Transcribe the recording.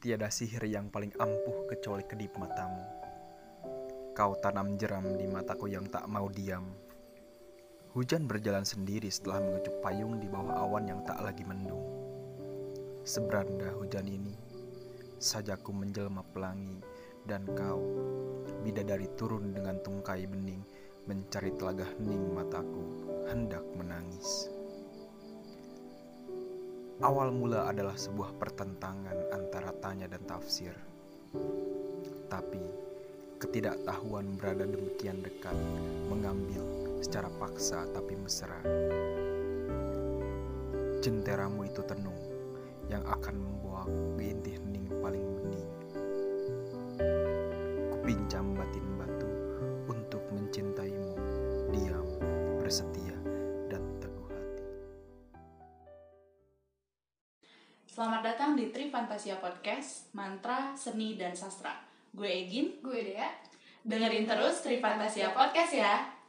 Tiada sihir yang paling ampuh kecuali kedip matamu. Kau tanam jeram di mataku yang tak mau diam. Hujan berjalan sendiri setelah mengecup payung di bawah awan yang tak lagi mendung. Seberanda hujan ini, sajaku menjelma pelangi, dan kau, bidadari turun dengan tungkai bening, mencari telaga hening mataku, hendak menangis. Awal mula adalah sebuah pertentangan antara tanya dan tafsir. Tapi ketidaktahuan berada demikian dekat, mengambil secara paksa tapi mesra. Jenteramu itu tenung, yang akan membawaku ke inti hening paling bening. Kupinjam batin batu untuk mencintaimu, diam, bersetia, dan teguh hati. Selamat datang di Tri Fantasia Podcast, Mantra, Seni, dan Sastra. Gue Egin, Gue Dea. dengerin terus Tri Fantasia Podcast ya.